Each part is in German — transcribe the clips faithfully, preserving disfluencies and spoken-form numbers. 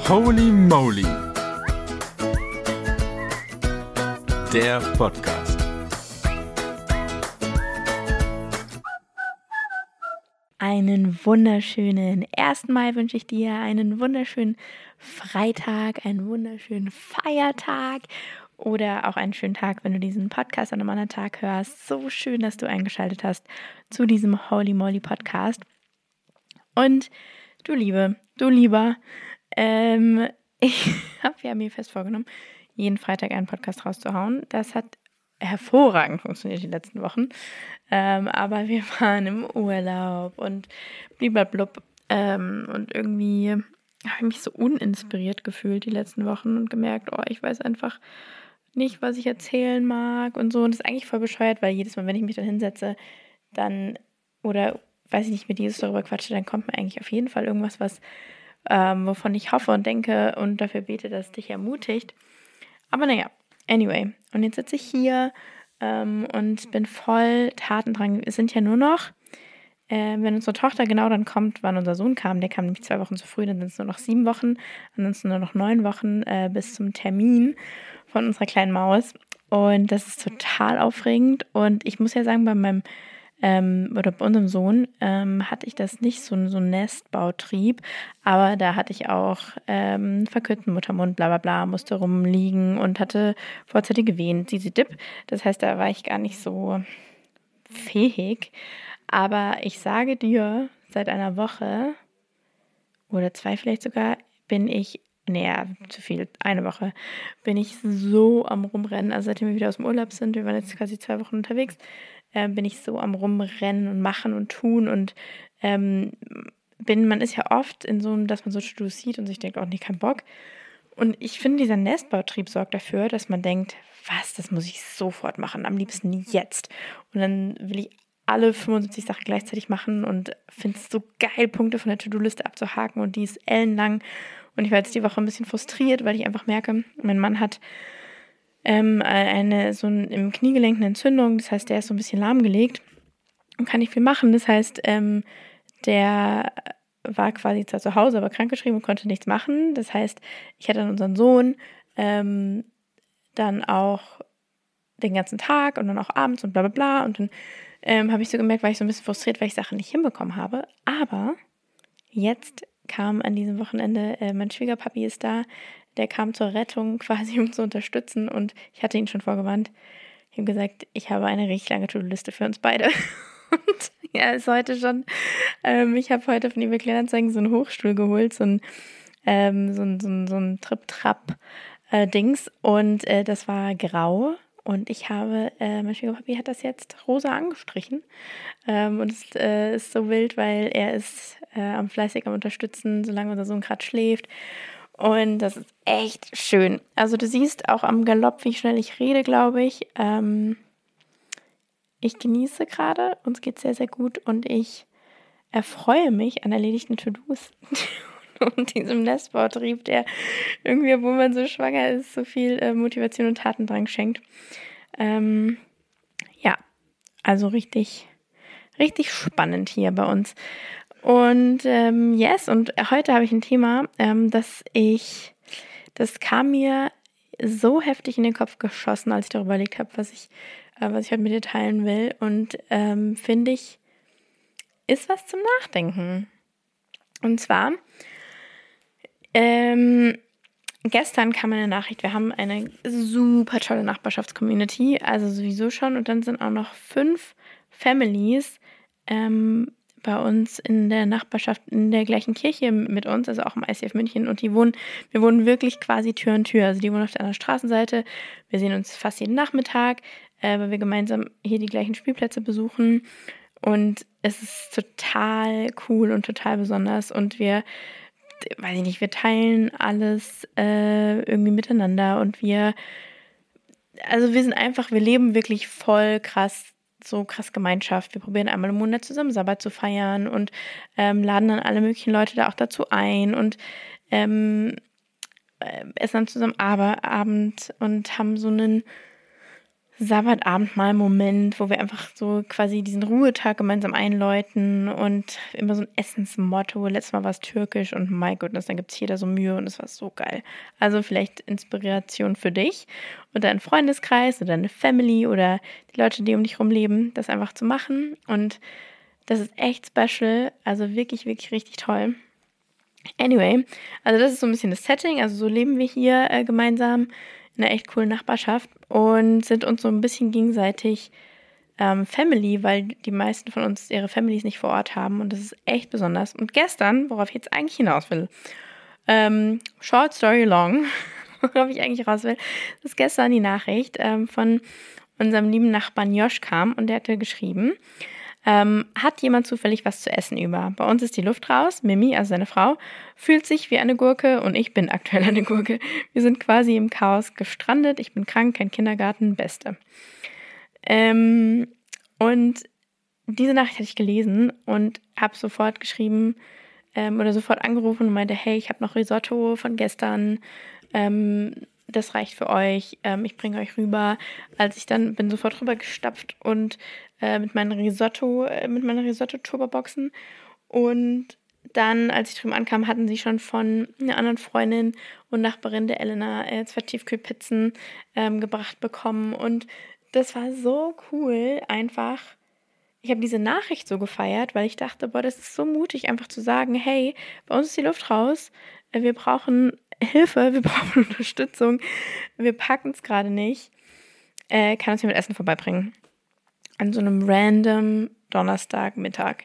Holy Moly, der Podcast. Einen wunderschönen ersten Mai wünsche ich dir, einen wunderschönen Freitag, einen wunderschönen Feiertag oder auch einen schönen Tag, wenn du diesen Podcast an einem anderen Tag hörst. So schön, dass du eingeschaltet hast zu diesem Holy Moly Podcast. Und du Liebe, du Lieber, ähm, ich habe ja mir fest vorgenommen, jeden Freitag einen Podcast rauszuhauen. Das hat hervorragend funktioniert die letzten Wochen. Ähm, aber wir waren im Urlaub und bliblablub. Ähm, und irgendwie habe ich mich so uninspiriert gefühlt die letzten Wochen und gemerkt, oh, ich weiß einfach nicht, was ich erzählen mag und so. Und das ist eigentlich voll bescheuert, weil jedes Mal, wenn ich mich dann hinsetze, dann, oder weiß ich nicht, mit Jesus darüber quatsche, dann kommt mir eigentlich auf jeden Fall irgendwas, was, ähm, wovon ich hoffe und denke und dafür bete, dass es dich ermutigt. Aber naja, anyway. Und jetzt sitze ich hier ähm, und bin voll tatendrang. Es sind ja nur noch, äh, wenn unsere Tochter genau dann kommt, wann unser Sohn kam, der kam nämlich zwei Wochen zu früh, dann sind es nur noch sieben Wochen, ansonsten nur noch neun Wochen äh, bis zum Termin von unserer kleinen Maus. Und das ist total aufregend. Und ich muss ja sagen, bei meinem Ähm, oder bei unserem Sohn ähm, hatte ich das nicht, so, so einen Nestbautrieb, aber da hatte ich auch ähm, verkürzten Muttermund, bla bla bla, musste rumliegen und hatte vorzeitige Wehen, Zizi-Dip. Das heißt, da war ich gar nicht so fähig. Aber ich sage dir, seit einer Woche oder zwei vielleicht sogar, bin ich, naja, zu viel, eine Woche, bin ich so am Rumrennen. Also seitdem wir wieder aus dem Urlaub sind, wir waren jetzt quasi zwei Wochen unterwegs, äh, bin ich so am Rumrennen und machen und tun und ähm, bin, man ist ja oft in so einem, dass man so To-Dos sieht und sich denkt, oh nee, kein Bock. Und ich finde, dieser Nestbautrieb sorgt dafür, dass man denkt, was, das muss ich sofort machen, am liebsten jetzt. Und dann will ich alle fünfundsiebzig Sachen gleichzeitig machen und finde es so geil, Punkte von der To-Do-Liste abzuhaken und die ist ellenlang. Und ich war jetzt die Woche ein bisschen frustriert, weil ich einfach merke, mein Mann hat ähm, eine so ein, im Kniegelenk eine Entzündung, das heißt, der ist so ein bisschen lahmgelegt und kann nicht viel machen. Das heißt, ähm, der war quasi zwar zu Hause, aber krankgeschrieben und konnte nichts machen. Das heißt, ich hatte dann unseren Sohn ähm, dann auch den ganzen Tag und dann auch abends und bla bla bla. Und dann ähm, habe ich so gemerkt, war ich so ein bisschen frustriert, weil ich Sachen nicht hinbekommen habe. Aber jetzt kam an diesem Wochenende, äh, mein Schwiegerpapi ist da, der kam zur Rettung quasi, um zu unterstützen und ich hatte ihn schon vorgewarnt. Ich habe gesagt, ich habe eine richtig lange To-Do-Liste für uns beide. Und ja, ist heute schon, ähm, ich habe heute von eBay Kleinanzeigen so einen Hochstuhl geholt, so ein, ähm, so ein, so ein, so ein Trip-Trap-Dings und äh, das war grau. Und ich habe, äh, mein Schwiegerpapi hat das jetzt rosa angestrichen. Ähm, und es äh, ist so wild, weil er ist äh, am fleißig am Unterstützen, solange unser Sohn gerade schläft. Und das ist echt schön. Also du siehst auch am Galopp, wie schnell ich rede, glaube ich. Ähm, ich genieße gerade, uns geht es sehr, sehr gut. Und ich erfreue mich an erledigten To-Dos. Und diesem Nestbautrieb, der irgendwie, obwohl man so schwanger ist, so viel äh, Motivation und Tatendrang schenkt. Ähm, ja, also richtig, richtig spannend hier bei uns. Und ähm, yes, und heute habe ich ein Thema, ähm, das ich, das kam mir so heftig in den Kopf geschossen, als ich darüber überlegt habe, was ich, äh, was ich heute mit dir teilen will. Und ähm, finde ich, ist was zum Nachdenken. Und zwar Ähm, gestern kam eine Nachricht, wir haben eine super tolle Nachbarschaftscommunity, also sowieso schon. Und dann sind auch noch fünf Families ähm, bei uns in der Nachbarschaft, in der gleichen Kirche mit uns, also auch im I C F München. Und die wohnen, wir wohnen wirklich quasi Tür an Tür. Also die wohnen auf der anderen Straßenseite. Wir sehen uns fast jeden Nachmittag, äh, weil wir gemeinsam hier die gleichen Spielplätze besuchen. Und es ist total cool und total besonders. Und wir weiß ich nicht, wir teilen alles äh, irgendwie miteinander und wir, also wir sind einfach, wir leben wirklich voll krass, so krass Gemeinschaft. Wir probieren einmal im Monat zusammen Sabbat zu feiern und ähm, laden dann alle möglichen Leute da auch dazu ein und ähm, äh, essen dann zusammen Aber- Abend und haben so einen Sabbatabendmahl-Moment, wo wir einfach so quasi diesen Ruhetag gemeinsam einläuten und immer so ein Essensmotto. Letztes Mal war es türkisch und my goodness, dann gibt es jeder so Mühe und es war so geil. Also vielleicht Inspiration für dich und deinen Freundeskreis oder deine Family oder die Leute, die um dich rum leben, das einfach zu machen. Und das ist echt special, also wirklich, wirklich richtig toll. Anyway, also das ist so ein bisschen das Setting, also so leben wir hier äh, gemeinsam in einer echt coolen Nachbarschaft und sind uns so ein bisschen gegenseitig ähm, Family, weil die meisten von uns ihre Families nicht vor Ort haben und das ist echt besonders. Und gestern, worauf ich jetzt eigentlich hinaus will, ähm, short story long, worauf ich eigentlich raus will, ist gestern die Nachricht ähm, von unserem lieben Nachbarn Josh kam und der hatte geschrieben, Ähm, hat jemand zufällig was zu essen über? Bei uns ist die Luft raus. Mimi, also seine Frau, fühlt sich wie eine Gurke und ich bin aktuell eine Gurke. Wir sind quasi im Chaos gestrandet. Ich bin krank, kein Kindergarten, Beste. Ähm, und diese Nachricht hatte ich gelesen und habe sofort geschrieben ähm, oder sofort angerufen und meinte, hey, ich habe noch Risotto von gestern. Ähm, das reicht für euch. Ähm, ich bringe euch rüber. Als ich dann bin sofort rüber gestapft und äh, mit meinen Risotto, äh, mit meiner Risotto-Turboboxen. Und dann, als ich drüben ankam, hatten sie schon von einer anderen Freundin und Nachbarin der Elena äh, zwei Tiefkühlpizzen ähm, gebracht bekommen. Und das war so cool, einfach. Ich habe diese Nachricht so gefeiert, weil ich dachte, boah, das ist so mutig, einfach zu sagen, hey, bei uns ist die Luft raus, äh, wir brauchen Hilfe, wir brauchen Unterstützung, wir packen es gerade nicht. Äh, kann uns hier mit Essen vorbeibringen. An so einem random Donnerstagmittag.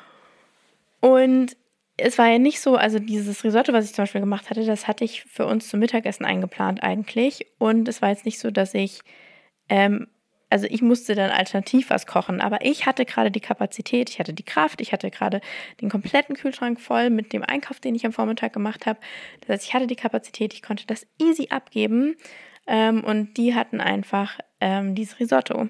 Und es war ja nicht so, also dieses Risotto, was ich zum Beispiel gemacht hatte, das hatte ich für uns zum Mittagessen eingeplant eigentlich. Und es war jetzt nicht so, dass ich, ähm, also ich musste dann alternativ was kochen, aber ich hatte gerade die Kapazität, ich hatte die Kraft, ich hatte gerade den kompletten Kühlschrank voll mit dem Einkauf, den ich am Vormittag gemacht habe. Das heißt, ich hatte die Kapazität, ich konnte das easy abgeben ähm, und die hatten einfach ähm, dieses Risotto.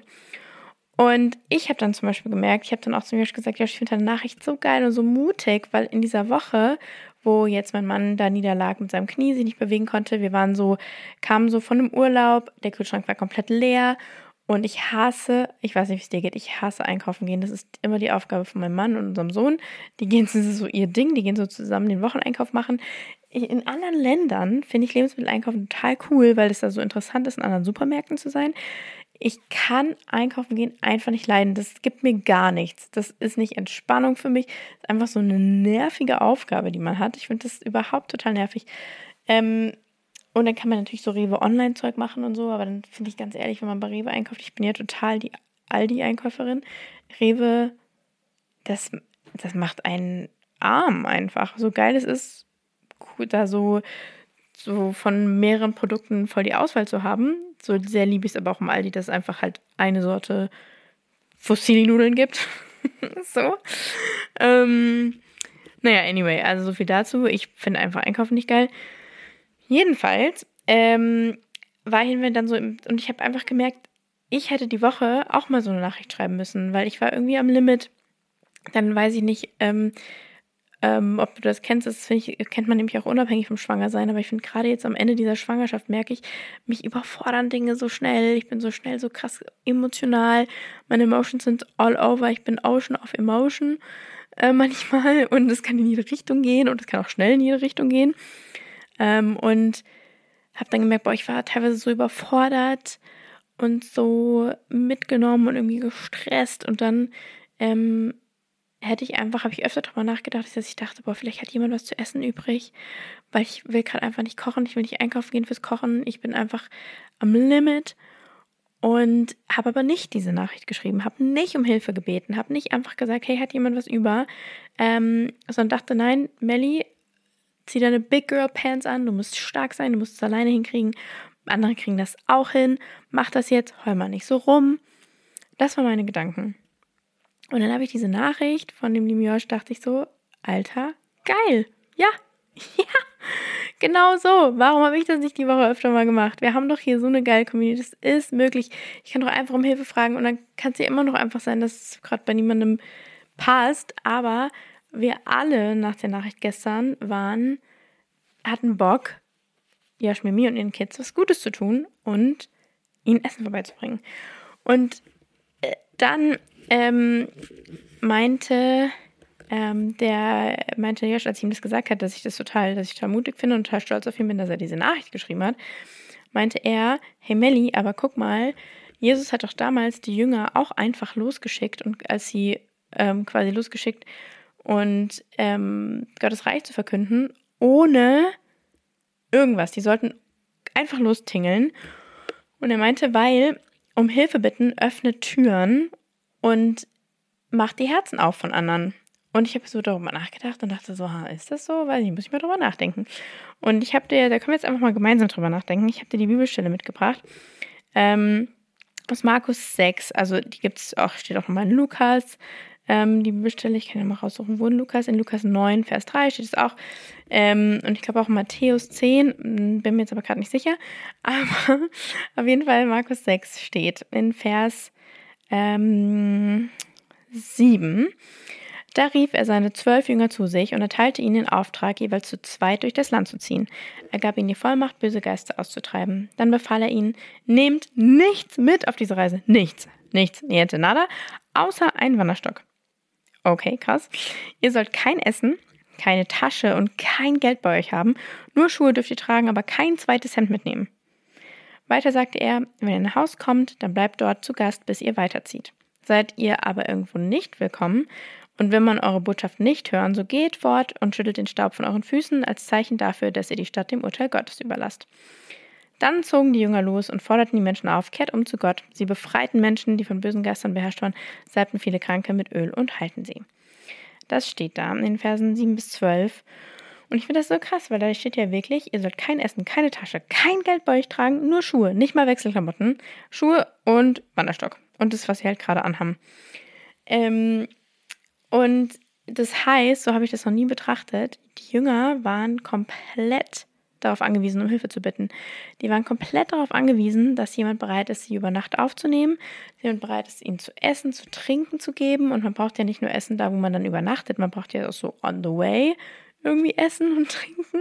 Und ich habe dann zum Beispiel gemerkt, ich habe dann auch zu Josh gesagt, Josh, ich finde deine Nachricht so geil und so mutig, weil in dieser Woche, wo jetzt mein Mann da niederlag mit seinem Knie, sich nicht bewegen konnte, wir waren so, kamen so von einem Urlaub, der Kühlschrank war komplett leer und ich hasse, ich weiß nicht, wie es dir geht, ich hasse einkaufen gehen, das ist immer die Aufgabe von meinem Mann und unserem Sohn, die gehen, das ist so ihr Ding, die gehen so zusammen den Wocheneinkauf machen. In anderen Ländern finde ich Lebensmitteleinkaufen total cool, weil es da so interessant ist, in anderen Supermärkten zu sein. Ich kann einkaufen gehen einfach nicht leiden. Das gibt mir gar nichts. Das ist nicht Entspannung für mich. Das ist einfach so eine nervige Aufgabe, die man hat. Ich finde das überhaupt total nervig. Ähm, und dann kann man natürlich so Rewe-Online-Zeug machen und so, aber dann finde ich ganz ehrlich, wenn man bei Rewe einkauft, ich bin ja total die Aldi-Einkäuferin. Rewe, das, das macht einen arm einfach. So geil es ist, da so so von mehreren Produkten voll die Auswahl zu haben. So sehr liebe ich es aber auch im Aldi, dass es einfach halt eine Sorte Fossilnudeln gibt. so. Ähm, naja, anyway, also so viel dazu. Ich finde einfach Einkaufen nicht geil. Jedenfalls ähm, waren wir dann so, im, und ich habe einfach gemerkt, ich hätte die Woche auch mal so eine Nachricht schreiben müssen, weil ich war irgendwie am Limit. Dann weiß ich nicht, ähm, Ähm, ob du das kennst, das ich, kennt man nämlich auch unabhängig vom Schwangersein, aber ich finde gerade jetzt am Ende dieser Schwangerschaft merke ich, mich überfordern Dinge so schnell, ich bin so schnell so krass emotional, meine Emotions sind all over, ich bin Ocean of Emotion äh, manchmal und es kann in jede Richtung gehen und es kann auch schnell in jede Richtung gehen ähm, und habe dann gemerkt, boah, ich war teilweise so überfordert und so mitgenommen und irgendwie gestresst und dann ähm, hätte ich einfach, habe ich öfter drüber nachgedacht, dass ich dachte, boah, vielleicht hat jemand was zu essen übrig, weil ich will gerade einfach nicht kochen, ich will nicht einkaufen gehen fürs Kochen, ich bin einfach am Limit und habe aber nicht diese Nachricht geschrieben, habe nicht um Hilfe gebeten, habe nicht einfach gesagt, hey, hat jemand was über, ähm, sondern dachte, nein, Melli, zieh deine Big Girl Pants an, du musst stark sein, du musst es alleine hinkriegen, andere kriegen das auch hin, mach das jetzt, heul mal nicht so rum. Das waren meine Gedanken. Und dann habe ich diese Nachricht von dem lieben Josh, dachte ich so, Alter, geil, ja, ja, genau so. Warum habe ich das nicht die Woche öfter mal gemacht? Wir haben doch hier so eine geile Community, das ist möglich. Ich kann doch einfach um Hilfe fragen und dann kann es ja immer noch einfach sein, dass es gerade bei niemandem passt. Aber wir alle nach der Nachricht gestern waren, hatten Bock, Josh, Mimi und ihren Kids was Gutes zu tun und ihnen Essen vorbeizubringen. Und äh, dann ähm, meinte ähm, der meinte Josh, als ich ihm das gesagt hat, dass ich das total, dass ich total mutig finde und total stolz auf ihn bin, dass er diese Nachricht geschrieben hat, meinte er, hey Melli, aber guck mal, Jesus hat doch damals die Jünger auch einfach losgeschickt und als sie ähm, quasi losgeschickt und ähm, Gottes Reich zu verkünden, ohne irgendwas. Die sollten einfach lostingeln. Und er meinte, weil um Hilfe bitten öffnet Türen und macht die Herzen auf von anderen. Und ich habe so darüber nachgedacht und dachte so, ha, ist das so? Weiß ich, muss ich mal drüber nachdenken. Und ich habe dir, da können wir jetzt einfach mal gemeinsam drüber nachdenken. Ich habe dir die Bibelstelle mitgebracht. Ähm, aus Markus sechs, also die gibt es auch, steht auch nochmal in Lukas, ähm, die Bibelstelle, ich kann ja mal raussuchen, wo in Lukas, in Lukas neun, Vers drei steht es auch, ähm, und ich glaube auch in Matthäus zehn, bin mir jetzt aber gerade nicht sicher, aber auf jeden Fall Markus sechs steht in Vers ähm, sieben, da rief er seine zwölf Jünger zu sich und erteilte ihnen den Auftrag, jeweils zu zweit durch das Land zu ziehen. Er gab ihnen die Vollmacht, böse Geister auszutreiben. Dann befahl er ihnen, nehmt nichts mit auf diese Reise. Nichts, nichts, niente nada, außer einen Wanderstock. Okay, krass. Ihr sollt kein Essen, keine Tasche und kein Geld bei euch haben. Nur Schuhe dürft ihr tragen, aber kein zweites Hemd mitnehmen. Weiter sagte er, wenn ihr in ein Haus kommt, dann bleibt dort zu Gast, bis ihr weiterzieht. Seid ihr aber irgendwo nicht willkommen und will man eure Botschaft nicht hören, so geht fort und schüttelt den Staub von euren Füßen als Zeichen dafür, dass ihr die Stadt dem Urteil Gottes überlasst. Dann zogen die Jünger los und forderten die Menschen auf, kehrt um zu Gott. Sie befreiten Menschen, die von bösen Geistern beherrscht waren, salbten viele Kranke mit Öl und heilten sie. Das steht da in den Versen sieben bis zwölf. Und ich finde das so krass, weil da steht ja wirklich, ihr sollt kein Essen, keine Tasche, kein Geld bei euch tragen, nur Schuhe, nicht mal Wechselklamotten, Schuhe und Wanderstock. Und das, was sie halt gerade anhaben. Ähm, und das heißt, so habe ich das noch nie betrachtet, die Jünger waren komplett darauf angewiesen, um Hilfe zu bitten. Die waren komplett darauf angewiesen, dass jemand bereit ist, sie über Nacht aufzunehmen, dass jemand bereit ist, ihnen zu essen, zu trinken zu geben. Und man braucht ja nicht nur Essen da, wo man dann übernachtet, man braucht ja auch so on the way irgendwie Essen und Trinken.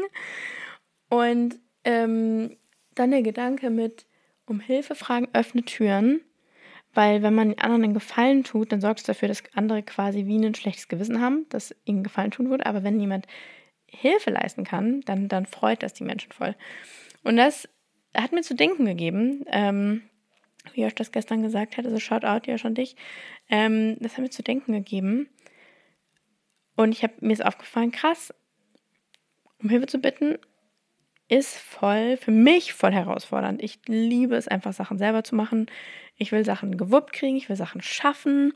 Und ähm, dann der Gedanke mit um Hilfe fragen, öffne Türen. Weil wenn man anderen einen Gefallen tut, dann sorgt es dafür, dass andere quasi wie ein schlechtes Gewissen haben, dass ihnen Gefallen tun wird. Aber wenn jemand Hilfe leisten kann, dann, dann freut das die Menschen voll. Und das hat mir zu denken gegeben, ähm, wie Josh das gestern gesagt hat, also Shoutout ja schon dich, ähm, das hat mir zu denken gegeben. Und ich habe mir ist aufgefallen, krass, um Hilfe zu bitten, ist voll, für mich voll herausfordernd. Ich liebe es einfach, Sachen selber zu machen. Ich will Sachen gewuppt kriegen, ich will Sachen schaffen.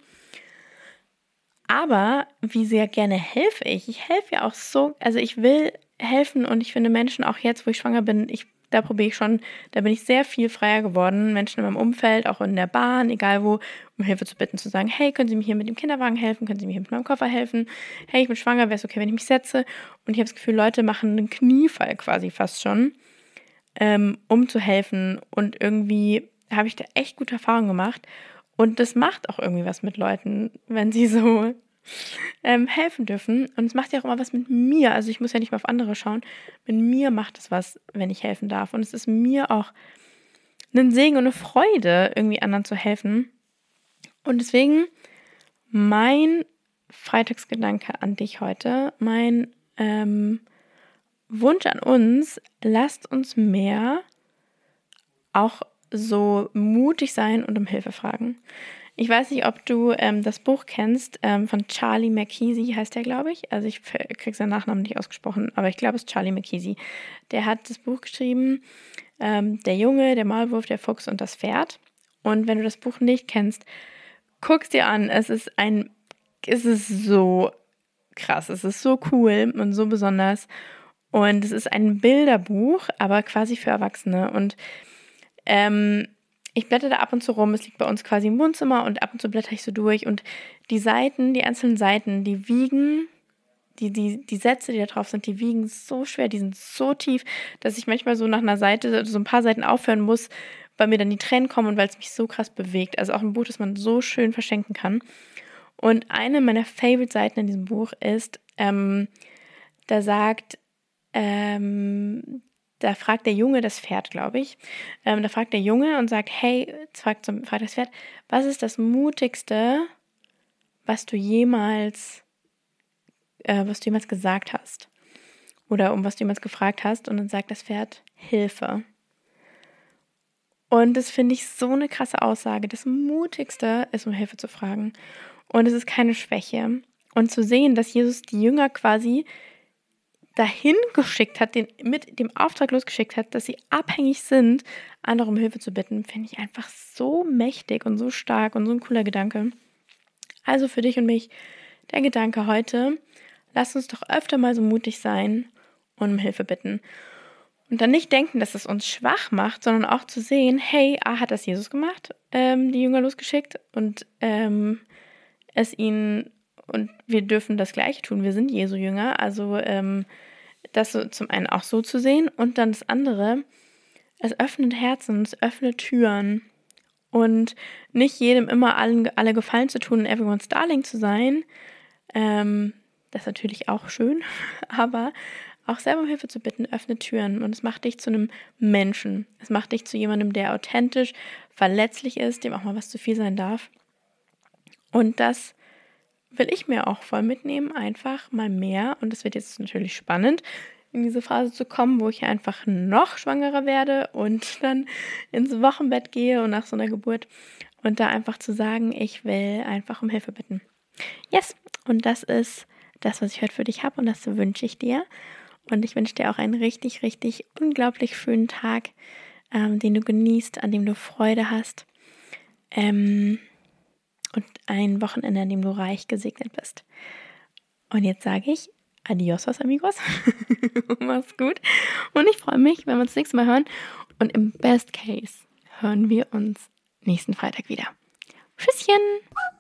Aber wie sehr gerne helfe ich? Ich helfe ja auch so, also ich will helfen und ich finde Menschen auch jetzt, wo ich schwanger bin, ich, da probiere ich schon, da bin ich sehr viel freier geworden. Menschen in meinem Umfeld, auch in der Bahn, egal wo, um Hilfe zu bitten, zu sagen, hey, können Sie mir hier mit dem Kinderwagen helfen? Können Sie mir hier mit meinem Koffer helfen? Hey, ich bin schwanger, wäre es okay, wenn ich mich setze? Und ich habe das Gefühl, Leute machen einen Kniefall quasi fast schon, ähm, um zu helfen. Und irgendwie habe ich da echt gute Erfahrungen gemacht. Und das macht auch irgendwie was mit Leuten, wenn sie so ähm, helfen dürfen. Und es macht ja auch immer was mit mir. Also ich muss ja nicht mal auf andere schauen. Mit mir macht es was, wenn ich helfen darf. Und es ist mir auch ein Segen und eine Freude, irgendwie anderen zu helfen. Und deswegen mein Freitagsgedanke an dich heute, mein ähm, Wunsch an uns, lasst uns mehr auch so mutig sein und um Hilfe fragen. Ich weiß nicht, ob du ähm, das Buch kennst, ähm, von Charlie Mackesy heißt der, glaube ich. Also ich kriege seinen Nachnamen nicht ausgesprochen, aber ich glaube, es ist Charlie Mackesy. Der hat das Buch geschrieben, ähm, Der Junge, der Maulwurf, der Fuchs und das Pferd. Und wenn du das Buch nicht kennst, guck's dir an. Es ist ein, es ist so krass, es ist so cool und so besonders. Und es ist ein Bilderbuch, aber quasi für Erwachsene. Und ähm, ich blätter da ab und zu rum, es liegt bei uns quasi im Wohnzimmer und ab und zu blätter ich so durch und die Seiten, die einzelnen Seiten, die wiegen, die, die, die Sätze, die da drauf sind, die wiegen so schwer, die sind so tief, dass ich manchmal so nach einer Seite, so ein paar Seiten aufhören muss, weil mir dann die Tränen kommen und weil es mich so krass bewegt. Also auch ein Buch, das man so schön verschenken kann. Und eine meiner Favorite-Seiten in diesem Buch ist, ähm, da sagt ähm, da fragt der Junge das Pferd, glaube ich. Ähm, da fragt der Junge und sagt, hey, fragt, zum, fragt das Pferd, was ist das Mutigste, was du jemals, äh, was du jemals gesagt hast? Oder um was du jemals gefragt hast. Und dann sagt das Pferd, Hilfe. Und das finde ich so eine krasse Aussage. Das Mutigste ist, um Hilfe zu fragen. Und es ist keine Schwäche. Und zu sehen, dass Jesus die Jünger quasi dahin geschickt hat, den mit dem Auftrag losgeschickt hat, dass sie abhängig sind, andere um Hilfe zu bitten, finde ich einfach so mächtig und so stark und so ein cooler Gedanke. Also für dich und mich der Gedanke heute, lass uns doch öfter mal so mutig sein und um Hilfe bitten. Und dann nicht denken, dass es uns schwach macht, sondern auch zu sehen, hey, ah, hat das Jesus gemacht, ähm, die Jünger losgeschickt und ähm, es ihnen, und wir dürfen das Gleiche tun, wir sind Jesu Jünger, also ähm, das so zum einen auch so zu sehen und dann das andere, es öffnet Herzen, es öffnet Türen und nicht jedem immer allen, alle Gefallen zu tun und everyone's Darling zu sein, ähm, das ist natürlich auch schön, aber auch selber um Hilfe zu bitten, öffnet Türen und es macht dich zu einem Menschen. Es macht dich zu jemandem, der authentisch, verletzlich ist, dem auch mal was zu viel sein darf. Und das will ich mir auch voll mitnehmen, einfach mal mehr. Und es wird jetzt natürlich spannend, in diese Phase zu kommen, wo ich einfach noch schwangerer werde und dann ins Wochenbett gehe und nach so einer Geburt und da einfach zu sagen, ich will einfach um Hilfe bitten. Yes, und das ist das, was ich heute für dich habe und das wünsche ich dir. Und ich wünsche dir auch einen richtig, richtig unglaublich schönen Tag, ähm, den du genießt, an dem du Freude hast. Ähm, und ein Wochenende, an dem du reich gesegnet bist. Und jetzt sage ich adios, amigos. Mach's gut. Und ich freue mich, wenn wir uns das nächste Mal hören. Und im Best Case hören wir uns nächsten Freitag wieder. Tschüsschen!